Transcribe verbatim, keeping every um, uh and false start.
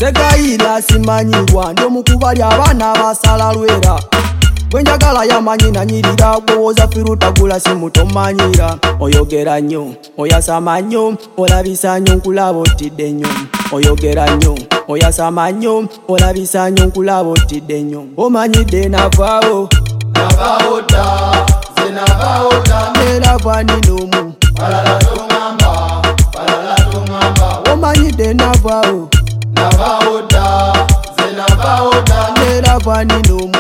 Segayira simanyirwa ndo mukubali abana basala lwera Gwenjagala yamanyi na nyirira gwoza firuta gula simu tomanyira oyogera nnyo oyasama nnyo olabisa nnyo nkulaba otidde nnyo oyogera nnyo oyasama nnyo olabisa nnyo nkulaba otidde nnyo omanyidde navaawo navaawo dda ze navaawo dda era vani n'omu balala tongamba balala tongamba omanyidde navaawo navaawo dda ze navaawo dda era vani n'omu